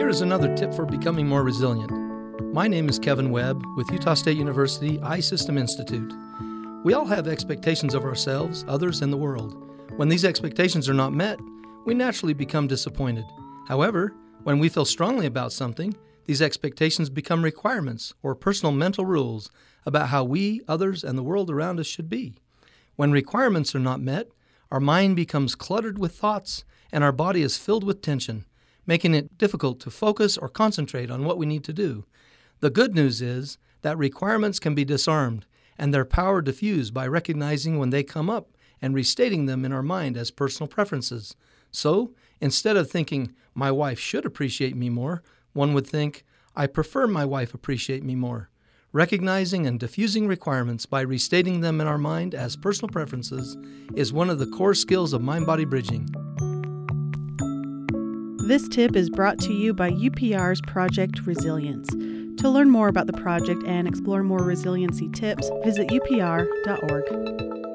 Here is another tip for becoming more resilient. My name is Kevin Webb with Utah State University iSystem Institute. We all have expectations of ourselves, others, and the world. When these expectations are not met, we naturally become disappointed. However, when we feel strongly about something, these expectations become requirements or personal mental rules about how we, others, and the world around us should be. When requirements are not met, our mind becomes cluttered with thoughts and our body is filled with tension, making it difficult to focus or concentrate on what we need to do. The good news is that requirements can be disarmed and their power diffused by recognizing when they come up and restating them in our mind as personal preferences. So, instead of thinking, my wife should appreciate me more, one would think, I prefer my wife appreciate me more. Recognizing and diffusing requirements by restating them in our mind as personal preferences is one of the core skills of mind-body bridging. This tip is brought to you by UPR's Project Resilience. To learn more about the project and explore more resiliency tips, visit upr.org.